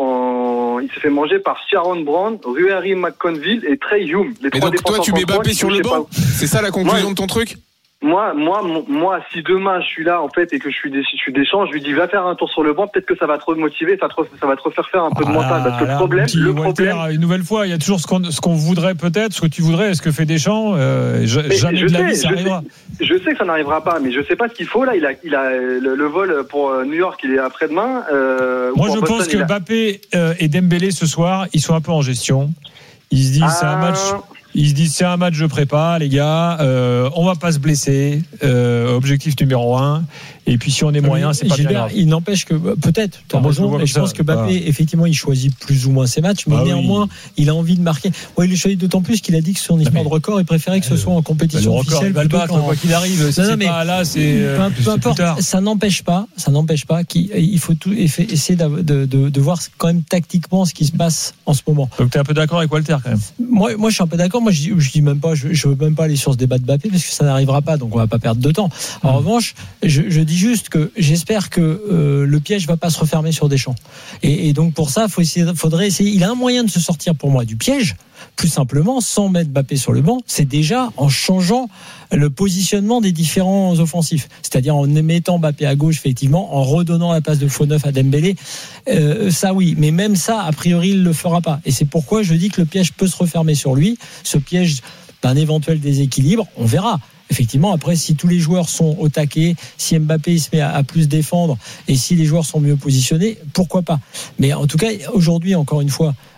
par Sharon Brown, Ruari McConville et Trey Hume. Les 3 défenseurs. Toi, tu mets Mbappé sur le banc. C'est ça la conclusion de ton truc? Moi, si demain je suis là en fait et que je suis Deschamps, je lui dis va faire un tour sur le banc, peut-être que ça va te remotiver, ça va te refaire faire un peu de mental, parce que le problème, une nouvelle fois, il y a toujours ce qu'on voudrait peut-être, ce que tu voudrais, ce que fait Deschamps, jamais de la vie ça arrivera. Je sais que ça n'arrivera pas, mais je sais pas ce qu'il faut là. Il a le vol pour New York, il est après-demain. Moi, je pense que Mbappé et Dembélé ce soir, ils sont un peu en gestion. Ils se disent c'est un match. Ils se disent c'est un match de prépa, les gars, on va pas se blesser, objectif numéro 1. Et puis si on est moyen, c'est pas bien grave. Il n'empêche que peut-être, tu as raison, mais je pense que Mbappé, effectivement, il choisit plus ou moins ses matchs, mais néanmoins, il a envie de marquer. Ouais, il le choisit d'autant plus qu'il a dit que son histoire de record, il préférait que ce soit en compétition officielle. Il va le battre, quoi qu'il arrive. Si c'est pas là, c'est peu importe. Ça n'empêche pas qu'il faut essayer de voir quand même tactiquement ce qui se passe en ce moment. Donc tu es un peu d'accord avec Walter quand même. Moi, je suis un peu d'accord. Moi, je dis même pas, je veux même pas aller sur ce débat de Mbappé parce que ça n'arrivera pas, donc on va pas perdre de temps. En revanche, je dis juste que j'espère que le piège va pas se refermer sur Deschamps. Et donc pour ça, faudrait essayer. Il a un moyen de se sortir pour moi du piège, plus simplement, sans mettre Mbappé sur le banc. C'est déjà en changeant le positionnement des différents offensifs, c'est-à-dire en mettant Mbappé à gauche, effectivement, en redonnant la place de faux neuf à Dembélé. Ça oui, mais même ça, a priori, il le fera pas. Et c'est pourquoi je dis que le piège peut se refermer sur lui. Ce piège d'un éventuel déséquilibre, on verra. Effectivement, après, si tous les joueurs sont au taquet, si Mbappé il se met à plus défendre et si les joueurs sont mieux positionnés, pourquoi pas. Mais en tout cas, aujourd'hui, encore une fois,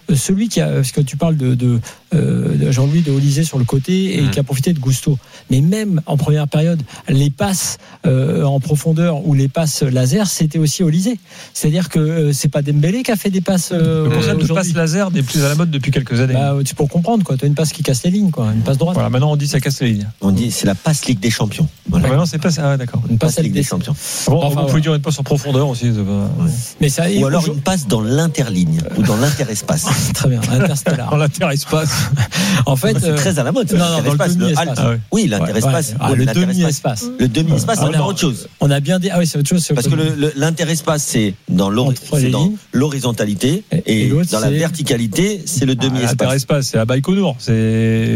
celui qui a, parce que tu parles de Jean-Louis de Olysée sur le côté et qui a profité de Gusto. Mais même en première période, les passes en profondeur ou les passes laser, c'était aussi Olysée. C'est-à-dire que c'est pas Dembélé qui a fait des passes. Le concept de passe laser n'est plus à la mode depuis quelques années. C'est pour comprendre, quoi. Tu as une passe qui casse les lignes, quoi. Une passe droite. Voilà, maintenant on dit ça casse les lignes. On dit c'est la passe Ligue des Champions. Voilà. Maintenant c'est pas ça, d'accord. Une passe Ligue des Champions. Bon, on peut dire une passe en profondeur aussi. Mais ça, ou alors une passe dans l'interligne ou dans l'interespace. Très bien, interstellar. Dans l'interespace. En fait, c'est très à la mode. Non, dans le demi-espace. Oui, l'interespace. Le demi-espace. Le demi-espace, c'est encore autre chose. On a bien dit. Ah oui, c'est autre chose. Parce que l'interespace, c'est dans l'horizontalité et dans la verticalité, c'est le demi-espace. L'interespace, c'est à Baïkonour. C'est.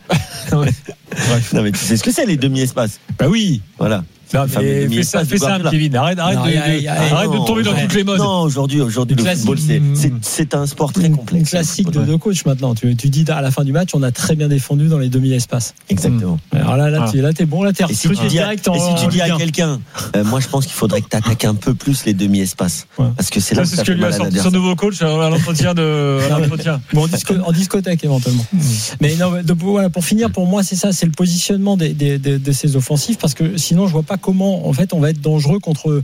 Non, mais tu sais ce que c'est les demi-espaces? Bah oui. Voilà. Fais ça, Kevin. Arrête de tomber dans toutes les modes. Non, aujourd'hui, le football, c'est un sport très complexe. Une classique de coach maintenant. Tu dis à la fin du match, on a très bien défendu dans les demi-espaces. Exactement. Alors là, t'es bon, là, t'es direct. Et si tu dis à quelqu'un, moi, je pense qu'il faudrait que tu attaques un peu plus les demi-espaces. Parce que c'est là où c'est ce que lui a sorti son nouveau coach à l'entretien en discothèque éventuellement. Mais non, voilà, pour finir, pour moi, c'est ça, c'est le positionnement de ces offensifs, parce que sinon, je vois pas comment en fait on va être dangereux contre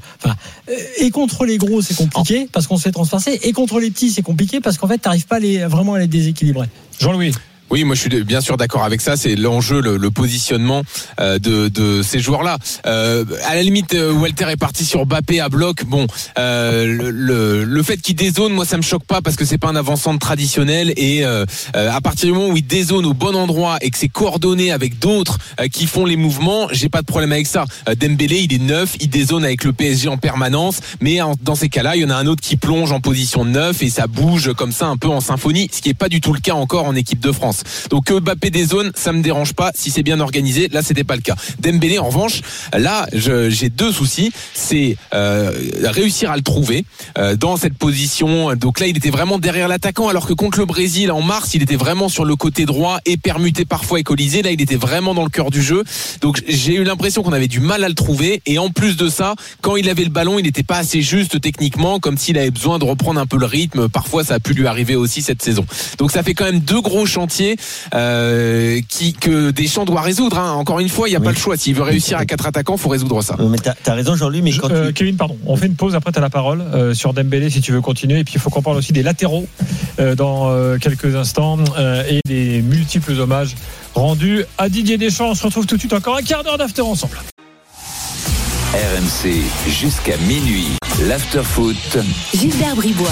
les gros, c'est compliqué parce qu'on se fait transpercer, et contre les petits c'est compliqué parce qu'en fait t'arrives pas vraiment à les déséquilibrer. Jean-Louis. Oui, moi je suis bien sûr d'accord avec ça. C'est l'enjeu, le positionnement de ces joueurs-là. À la limite, Walter est parti sur Mbappé à bloc. Bon, le fait qu'il dézone, moi ça me choque pas parce que c'est pas un avant-centre traditionnel. Et à partir du moment où il dézone au bon endroit et que c'est coordonné avec d'autres qui font les mouvements, j'ai pas de problème avec ça. Dembélé, il est neuf, il dézone avec le PSG en permanence. Mais dans ces cas-là, il y en a un autre qui plonge en position de neuf et ça bouge comme ça un peu en symphonie, ce qui est pas du tout le cas encore en équipe de France. Donc que Mbappé des zones, ça me dérange pas si c'est bien organisé. Là, c'était pas le cas. Dembélé, en revanche, là, j'ai deux soucis. C'est réussir à le trouver dans cette position. Donc là, il était vraiment derrière l'attaquant, alors que contre le Brésil en mars, il était vraiment sur le côté droit et permuté parfois avec Olysée. Là, il était vraiment dans le cœur du jeu. Donc j'ai eu l'impression qu'on avait du mal à le trouver. Et en plus de ça, quand il avait le ballon, il n'était pas assez juste techniquement, comme s'il avait besoin de reprendre un peu le rythme. Parfois, ça a pu lui arriver aussi cette saison. Donc ça fait quand même deux gros chantiers que Deschamps doit résoudre. Encore une fois, il n'y a pas le choix. S'il veut réussir à 4 attaquants, il faut résoudre ça. Mais t'as raison, Jean-Louis. Mais Kevin, pardon. On fait une pause. Après, t'as la parole sur Dembélé si tu veux continuer. Et puis, il faut qu'on parle aussi des latéraux dans quelques instants et des multiples hommages rendus à Didier Deschamps. On se retrouve tout de suite, encore un quart d'heure d'after ensemble. RMC jusqu'à minuit. L'after-foot. Gilbert Bribois.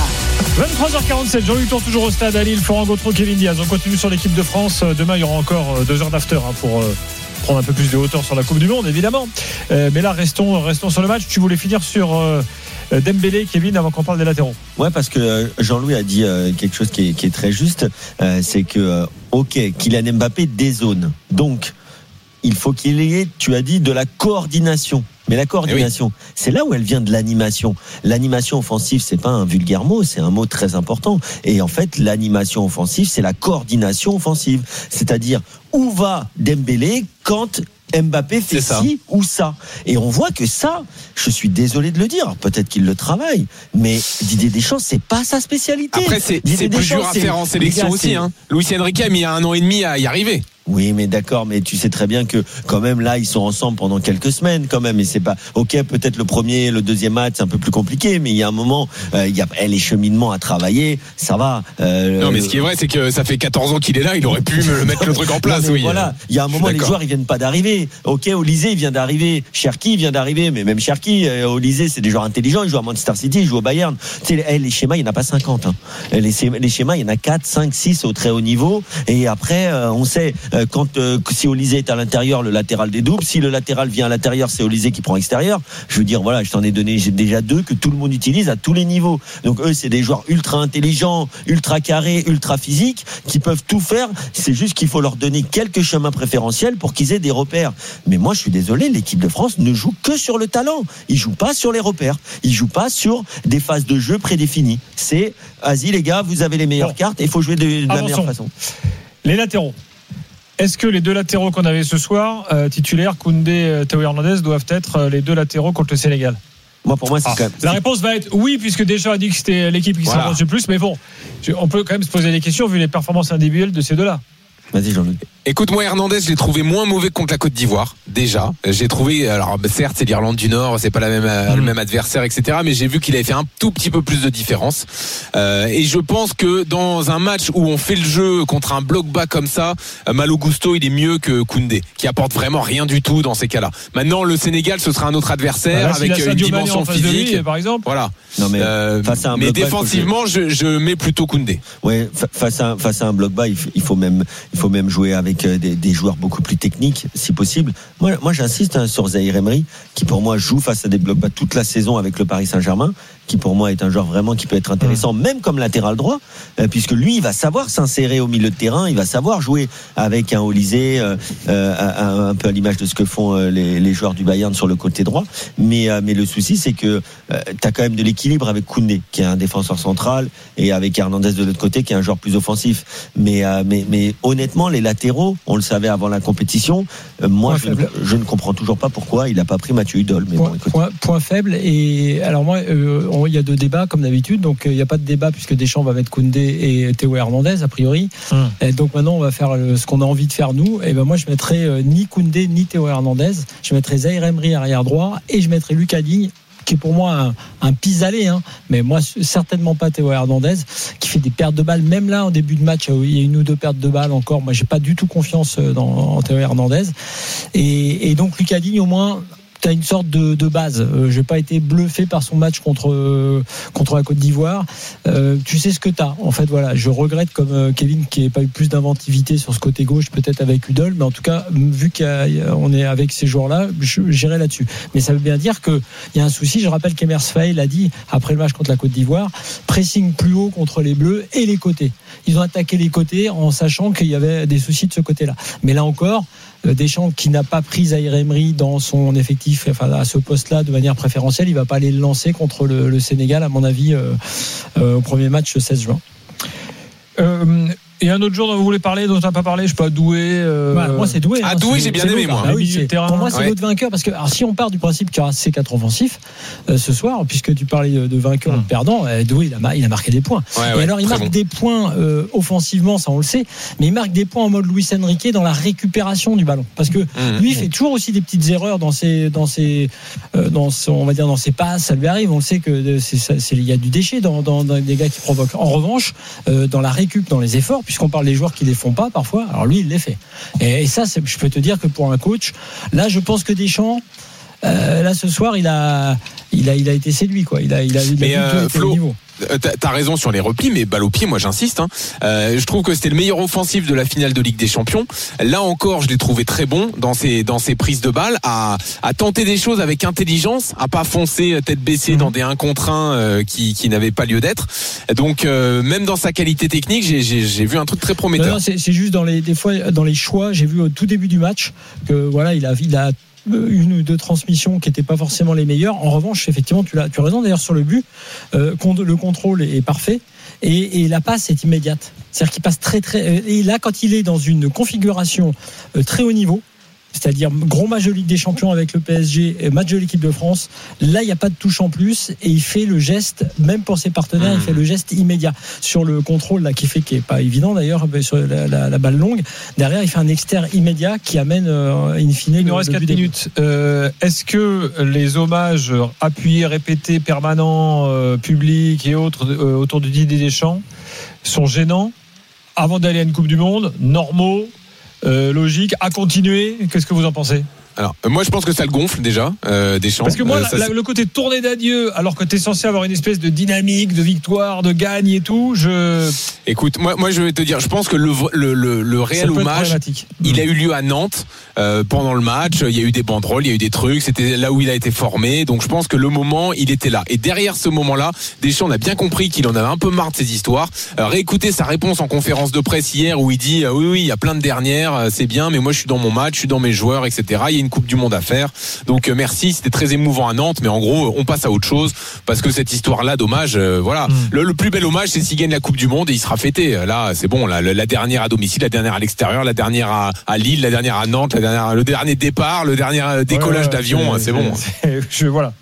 23h47, Jean-Louis Tour toujours au stade à Lille, Florent Gautreau, Kevin Diaz. On continue sur l'équipe de France. Demain, il y aura encore 2 heures d'after pour prendre un peu plus de hauteur sur la Coupe du Monde, évidemment. Mais là, restons sur le match. Tu voulais finir sur Dembélé, Kevin, avant qu'on parle des latéraux. Ouais, parce que Jean-Louis a dit quelque chose qui est très juste. C'est que, Kylian Mbappé dézone. Donc, il faut qu'il y ait, tu as dit, de la coordination. Mais la coordination, c'est là où elle vient de l'animation. L'animation offensive, c'est pas un vulgaire mot, c'est un mot très important. Et en fait, l'animation offensive, c'est la coordination offensive. C'est-à-dire, où va Dembélé quand Mbappé fait ci ou ça. Et on voit que ça, je suis désolé de le dire, peut-être qu'il le travaille, mais Didier Deschamps, c'est pas sa spécialité. Après, c'est plus dur à faire en sélection aussi. Luis Enrique a mis 1 an et demi à y arriver. Oui, mais d'accord, mais tu sais très bien que quand même là ils sont ensemble pendant quelques semaines quand même, et c'est pas peut-être le deuxième match c'est un peu plus compliqué, mais il y a un moment il y a les cheminements à travailler, ça va. Non, mais ce qui est vrai, c'est que ça fait 14 ans qu'il est là, il aurait pu me mettre le truc en place. Non, voilà, il y a un moment les joueurs ils viennent pas d'arriver. Olysée il vient d'arriver, Cherki vient d'arriver, mais même Cherki, Olysée c'est des joueurs intelligents, ils jouent à Manchester City, ils jouent au Bayern. Tu sais, les schémas il y en a pas 50. Les schémas il y en a 4, 5, 6 au très haut niveau, et après on sait si Olysée est à l'intérieur, le latéral dédouble. Si le latéral vient à l'intérieur, c'est Olysée qui prend extérieur. Je veux dire, voilà, je t'en ai donné déjà 2 que tout le monde utilise à tous les niveaux. Donc eux, c'est des joueurs ultra intelligents, ultra carrés, ultra physiques, qui peuvent tout faire. C'est juste qu'il faut leur donner quelques chemins préférentiels pour qu'ils aient des repères. Mais moi, je suis désolé, l'équipe de France ne joue que sur le talent. Ils jouent pas sur les repères. Ils jouent pas sur des phases de jeu prédéfinies. C'est, vas-y les gars, vous avez les meilleures cartes et il faut jouer de la meilleure façon. Les latéraux. Est-ce que les 2 latéraux qu'on avait ce soir, titulaires, Koundé, Théo Hernandez, doivent être les 2 latéraux contre le Sénégal ? Moi, pour moi, c'est quand même. La réponse va être oui, puisque Deschamps a dit que c'était l'équipe qui s'en rapproche le plus. Mais bon, on peut quand même se poser des questions vu les performances individuelles de ces deux-là. Vas-y, Jean-Luc. Écoute, moi, Hernandez, je l'ai trouvé moins mauvais contre la Côte d'Ivoire, déjà. J'ai trouvé, alors, certes, c'est l'Irlande du Nord, c'est pas le même adversaire, etc., mais j'ai vu qu'il avait fait un tout petit peu plus de différence. Et je pense que dans un match où on fait le jeu contre un bloc bas comme ça, Malo Gusto, il est mieux que Koundé, qui apporte vraiment rien du tout dans ces cas-là. Maintenant, le Sénégal, ce sera un autre adversaire, avec une dimension physique. Lui, par exemple. Voilà. Non, mais, face à un mais bloc défensivement, je mets plutôt Koundé. Ouais, face à un bloc bas, il faut même jouer avec des joueurs beaucoup plus techniques, si possible. Moi j'insiste sur Zahir Emery, qui pour moi joue face à des blocs bas toute la saison avec le Paris Saint-Germain, qui pour moi est un joueur vraiment qui peut être intéressant, même comme latéral droit, puisque lui, il va savoir s'insérer au milieu de terrain, il va savoir jouer avec un Olysée, un peu à l'image de ce que font les joueurs du Bayern sur le côté droit. Mais le souci, c'est que t'as quand même de l'équilibre avec Koundé, qui est un défenseur central, et avec Hernandez de l'autre côté, qui est un joueur plus offensif. Mais honnêtement, les latéraux, on le savait avant la compétition. Moi, je ne comprends toujours pas pourquoi il n'a pas pris Mathieu Hudol. Mais point faible. Et alors moi, il y a 2 débats comme d'habitude. Donc il n'y a pas de débat puisque Deschamps va mettre Koundé et Théo Hernandez a priori. Et donc maintenant, on va faire ce qu'on a envie de faire nous. Et ben moi, je mettrai ni Koundé ni Théo Hernandez. Je mettrai Zahir Emery arrière droit et je mettrai Lucas Digne, qui est pour moi un pis-aller, mais moi certainement pas Théo Hernandez, qui fait des pertes de balles, même là en début de match il y a 1 ou 2 pertes de balles encore. Moi j'ai pas du tout confiance en Théo Hernandez, et donc Lucas Digne, au moins tu as une sorte de base. J'ai pas été bluffé par son match contre la Côte d'Ivoire. Tu sais ce que tu as. En fait, voilà, je regrette comme Kevin qui n'ait pas eu plus d'inventivité sur ce côté gauche, peut-être avec Hudol, mais en tout cas, vu qu'on est avec ces joueurs-là, j'irai là-dessus. Mais ça veut bien dire qu'il y a un souci. Je rappelle qu'Emers Faé l'a dit après le match contre la Côte d'Ivoire, pressing plus haut contre les Bleus et les côtés. Ils ont attaqué les côtés en sachant qu'il y avait des soucis de ce côté-là. Mais là encore, Deschamps, qui n'a pas pris Zahir Emery dans son effectif, enfin à ce poste-là de manière préférentielle, il va pas aller le lancer contre le Sénégal, à mon avis, au premier match le 16 juin. Et un autre jour dont vous voulez parler, dont on n'a pas parlé, je sais pas, Doué. Moi, c'est Doué. Doué, j'ai bien aimé, moi. Pour moi, c'est l'autre vainqueur. Parce que, alors, si on part du principe qu'il y aura ces 4 offensifs ce soir, puisque tu parlais de vainqueur ou de perdant, Doué, il a marqué des points. Et alors, il marque des points offensivement, ça on le sait, mais il marque des points en mode Luis Enrique dans la récupération du ballon. Parce que lui, il fait toujours aussi des petites erreurs dans ses passes. Ça lui arrive. On le sait que il y a du déchet dans des gars qui provoquent. En revanche, dans la récup, dans les efforts, puisqu'on parle des joueurs qui les font pas parfois, alors lui il les fait, et ça je peux te dire que pour un coach, là je pense que Deschamps là ce soir il a été séduit, quoi. Il a Flo, niveau. T'as raison sur les replis, mais balle au pied, moi j'insiste. Je trouve que c'était le meilleur offensif de la finale de Ligue des Champions. Là encore, je l'ai trouvé très bon dans ses prises de balles, à tenter des choses avec intelligence, à pas foncer tête baissée dans des 1 contre 1 qui n'avaient pas lieu d'être. Donc même dans sa qualité technique, j'ai vu un truc très prometteur. Non, c'est juste des fois dans les choix, j'ai vu au tout début du match que voilà, il a 1 ou 2 transmissions qui n'étaient pas forcément les meilleures. En revanche, effectivement, tu as raison. D'ailleurs, sur le but, le contrôle est parfait et la passe est immédiate. C'est-à-dire qu'il passe très très. Et là, quand il est dans une configuration très haut niveau, c'est-à-dire gros match de Ligue des Champions avec le PSG et match de l'équipe de France, là il n'y a pas de touche en plus et il fait le geste, même pour ses partenaires, il fait le geste immédiat sur le contrôle là, qui est pas évident d'ailleurs, sur la balle longue, derrière il fait un externe immédiat qui amène in fine. Il nous reste 4 minutes. Est-ce que les hommages appuyés, répétés, permanents, publics et autres autour de Didier Deschamps sont gênants avant d'aller à une Coupe du Monde, normaux, logique, à continuer? Qu'est-ce que vous en pensez? Alors, moi je pense que ça le gonfle déjà, Deschamps. Parce que moi, le côté tournée d'adieu, alors que tu es censé avoir une espèce de dynamique, de victoire, de gagne et tout, Écoute, moi je vais te dire, je pense que le réel hommage, il a eu lieu à Nantes pendant le match. Il y a eu des banderoles, il y a eu des trucs. C'était là où il a été formé. Donc je pense que le moment, il était là. Et derrière ce moment-là, Deschamps, on a bien compris qu'il en avait un peu marre de ces histoires. Réécoutez sa réponse en conférence de presse hier où il dit oui, il y a plein de dernières, c'est bien, mais moi je suis dans mon match, je suis dans mes joueurs, etc. Il y a une Coupe du Monde à faire. Donc merci, c'était très émouvant à Nantes, mais en gros, on passe à autre chose parce que cette histoire-là d'hommage, voilà. Le plus bel hommage, c'est s'il gagne la Coupe du Monde et il sera fêté. Là, c'est bon. Là, la dernière à domicile, la dernière à l'extérieur, la dernière à Lille, la dernière à Nantes, le dernier départ, le dernier décollage d'avion, c'est bon. Voilà.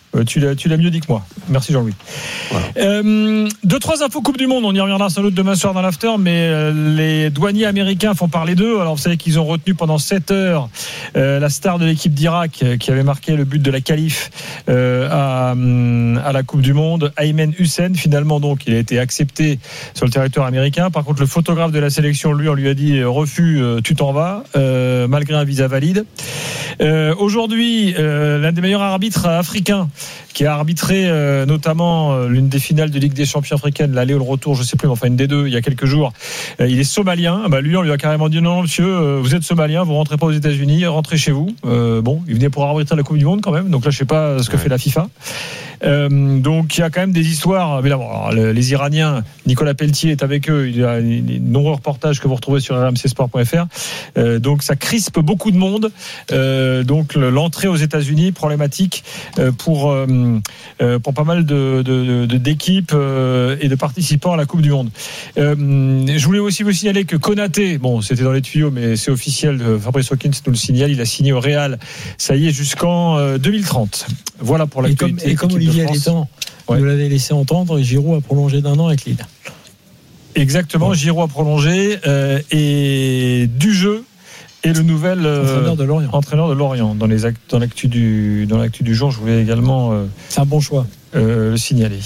Tu l'as mieux dit que moi. Merci Jean-Louis. Voilà. 2-3 infos Coupe du Monde. On y reviendra sans doute demain soir dans l'after, mais les douaniers américains font parler d'eux. Alors vous savez qu'ils ont retenu pendant 7 heures la star de l'équipe d'Irak qui avait marqué le but de la qualif à la Coupe du Monde, Ayman Hussein. Finalement donc il a été accepté sur le territoire américain. Par contre le photographe de la sélection, lui, on lui a dit refus, tu t'en vas, malgré un visa valide. Aujourd'hui, l'un des meilleurs arbitres africains qui a arbitré notamment l'une des finales de Ligue des Champions africaine, l'aller ou le retour, je sais plus, mais enfin une des deux, il y a quelques jours. Il est somalien. Lui, on lui a carrément dit non, monsieur, vous êtes somalien, vous rentrez pas aux États-Unis, rentrez chez vous. Bon, il venait pour arbitrer la Coupe du Monde quand même. Donc là, je sais pas ce que fait la FIFA. Donc il y a quand même des histoires. Évidemment, alors, les Iraniens, Nicolas Pelletier est avec eux. Il y a de nombreux reportages que vous retrouvez sur rmcsport.fr. Donc ça crispe beaucoup de monde. Donc l'entrée aux États-Unis problématique pour pas mal d'équipes et de participants à la Coupe du Monde. Je voulais aussi vous signaler que Konaté, bon, c'était dans les tuyaux, mais c'est officiel. Fabrice Hawkins nous le signale. Il a signé au Real. Ça y est, jusqu'en 2030. Voilà pour l'actualité. Et comme Olivier Létang nous l'avait laissé entendre, Giroud a prolongé d'1 an avec Lille. Exactement, ouais. Giroud a prolongé et du jeu et le nouvel entraîneur de Lorient. Dans l'actu du jour, je voulais également c'est un bon choix. Le signaler.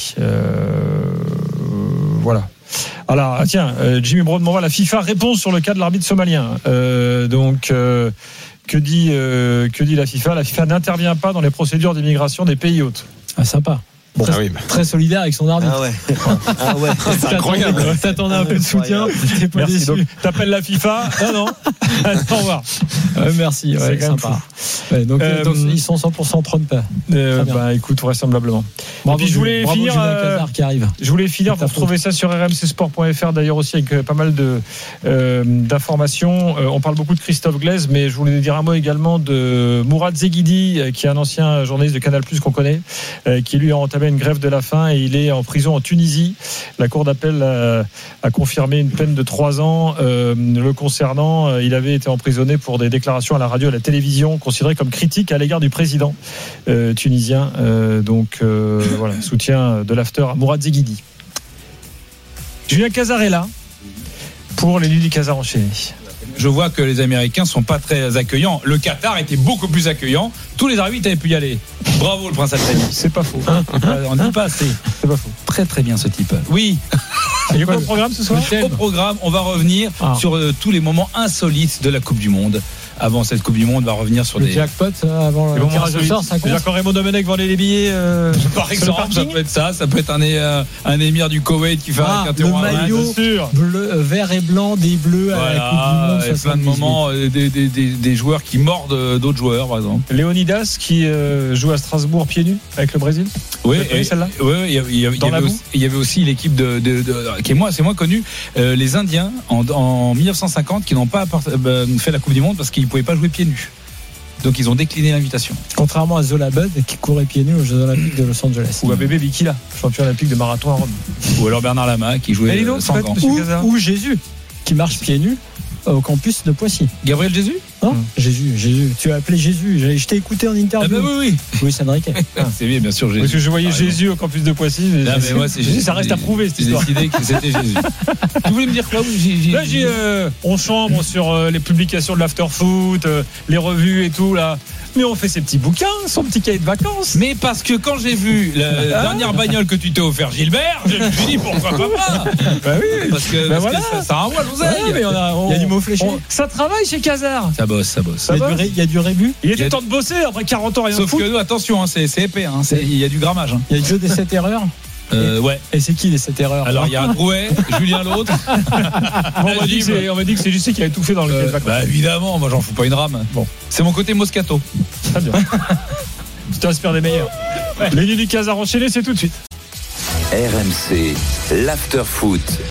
Voilà. Alors tiens, Jimmy Broad m'envoie la FIFA répond sur le cas de l'arbitre somalien. Que dit la FIFA ? La FIFA n'intervient pas dans les procédures d'immigration des pays hôtes. Ah, sympa. Bon, très solidaire avec son arbitre. Ah ouais. C'est incroyable. T'attendais un peu de soutien. T'es pas déçu. Donc, t'appelles la FIFA ? Non. Au revoir. Merci. C'est quand sympa. Donc ils sont 100% Trump. Écoute, vraisemblablement. Bravo, puis je voulais finir. Qui arrive. Je voulais finir. Vous retrouvez ça sur rmcsport.fr d'ailleurs aussi avec pas mal d'informations. On parle beaucoup de Christophe Glaise, mais je voulais dire un mot également de Mourad Zeghidi, qui est un ancien journaliste de Canal+ qu'on connaît, qui lui a entamé une grève de la faim et il est en prison en Tunisie. La cour d'appel a confirmé une peine de 3 ans le concernant. Il avait été emprisonné pour des déclarations à la radio et à la télévision considérées comme critiques à l'égard du président tunisien. Voilà, soutien de l'after à Mourad Zeghidi. Julien Cazarella pour les Nuits du Casar enchaîné. Je vois que les Américains sont pas très accueillants. Le Qatar était beaucoup plus accueillant. Tous les arbitres avaient pu y aller. Bravo le prince Al-Thani. C'est pas faux. On dit pas assez. C'est pas faux. Très très bien ce type. Oui. Il y a quoi au programme ce soir ? Au programme, on va revenir sur tous les moments insolites de la Coupe du Monde. Avant cette Coupe du Monde, on va revenir sur le des jackpot avant le tirage au sort. Ça compte. Quand Raymond Domenech vendait les billets. Par exemple, ça peut être ça. Ça peut être un émir du Koweït qui fait un le maillot bleu, vert et blanc des Bleus à la Coupe du Monde. Il y a plein de moments, des joueurs qui mordent d'autres joueurs, par exemple. Léonidas qui joue à Strasbourg pieds nus avec le Brésil. Oui, celle-là. Oui, il y avait aussi l'équipe qui est c'est moins connu, les Indiens en 1950 qui n'ont pas fait la Coupe du Monde parce qu'ils ne pouvaient pas jouer pieds nus. Donc ils ont décliné l'invitation. Contrairement à Zola Bud qui courait pieds nus aux Jeux Olympiques de Los Angeles. Ou à Bébé Bikila, champion olympique de marathon à Rome. Ou alors Bernard Lama qui jouait sans gants. Ou Jésus qui marche pieds nus au campus de Poissy. Gabriel Jésus ? Jésus. Tu as appelé Jésus. Je t'ai écouté en interview. Oui. Oui, Enrique. C'est bien sûr Jésus. Parce que je voyais Jésus au campus de Poissy. Ça reste à prouver cette histoire. J'ai décidé que c'était Jésus. Tu voulais me dire quoi ? Là, on chambre sur les publications de l'afterfoot, les revues et tout là. Mais on fait ces petits bouquins, son petit cahier de vacances. Mais parce que quand j'ai vu la dernière bagnole que tu t'es offert, Gilbert, je me suis dit pourquoi pas. Bah oui. Parce que ça renvoie l'oseille. Il y a du mot fléché. Ça travaille chez Casar. Ça bosse. Il y a du rébut. Il était temps de bosser après 40 ans rien. Sauf que nous, attention, c'est épais. Il y a du grammage. Il y a le jeu des 7 erreurs. Ouais. Et c'est qui les 7 erreurs ? Alors il y a Drouet, Julien l'autre. On m'a dit que c'est Jussi qui avait tout fait dans le cahier de vacances. Évidemment, moi j'en fous pas une rame. Bon, c'est mon côté Moscato. Très bien. Tu t'inspires des meilleurs. Les Nuits du Casar enchaîné, c'est tout de suite. RMC, l'after foot.